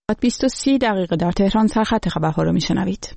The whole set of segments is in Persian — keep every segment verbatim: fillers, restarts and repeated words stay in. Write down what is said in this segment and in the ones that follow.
بیست و سه دقیقه در تهران سرخط خبرها رو میشنوید.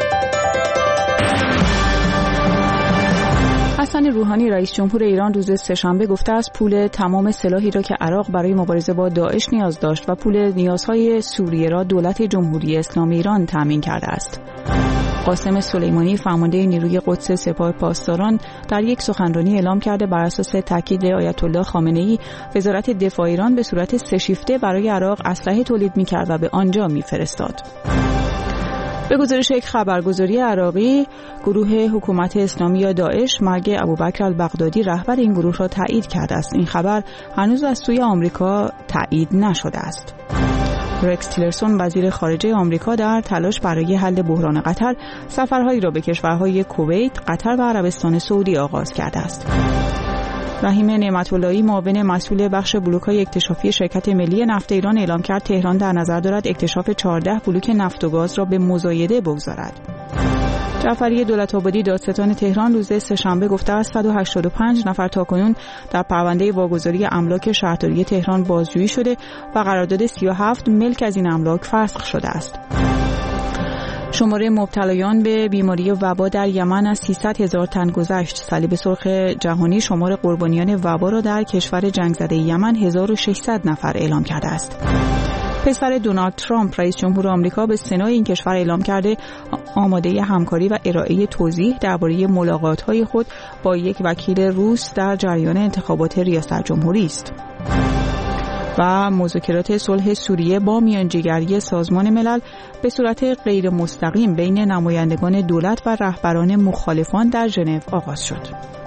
حسن روحانی رئیس جمهور ایران روز سه‌شنبه گفته است پول تمام سلاحی را که عراق برای مبارزه با داعش نیاز داشت و پول نیازهای سوریه را دولت جمهوری اسلامی ایران تامین کرده است. قاسم سلیمانی فرمانده نیروی قدس سپاه پاسداران در یک سخنرانی اعلام کرده بر اساس تاکید آیت الله خامنه‌ای وزارت دفاع ایران به صورت سه شیفته برای عراق اسلحه تولید می‌کرد و به آنجا می‌فرستاد. به گزارش یک خبرگزاری عراقی، گروه حکومت اسلامی یا داعش مرگ ابوبکر البغدادی رهبر این گروه را تایید کرده است. این خبر هنوز از سوی آمریکا تایید نشده است. رکس تیلرسون وزیر خارجه آمریکا در تلاش برای حل بحران قطر سفرهایی را به کشورهای کویت، قطر و عربستان سعودی آغاز کرده است. رحیم نعمت‌اللهی معاون مسئول بخش بلوک‌های اکتشافی شرکت ملی نفت ایران اعلام کرد تهران در نظر دارد اکتشاف چهارده بلوک نفت و گاز را به مزایده بگذارد. جعفری دولت‌آبادی دادستان تهران روز سه‌شنبه گفته است صد و هشتاد و پنج نفر تاکنون در پرونده واگذاری املاک شهرداری تهران بازجویی شده و قرارداد سی و هفت ملک از این املاک فسخ شده است. شماره مبتلایان به بیماری وبا در یمن از سیصد هزار تن گذشت. صلیب سرخ جهانی شمار قربانیان وبا را در کشور جنگ زده یمن هزار و ششصد نفر اعلام کرده است. پسر دونالد ترامپ رئیس جمهور آمریکا به سنای این کشور اعلام کرده آماده همکاری و ارائه توضیح درباره ملاقات‌های خود با یک وکیل روس در جریان انتخابات ریاست جمهوری است. و مذاکرات صلح سوریه با میانجیگری سازمان ملل به صورت غیر مستقیم بین نمایندگان دولت و رهبران مخالفان در ژنو آغاز شد.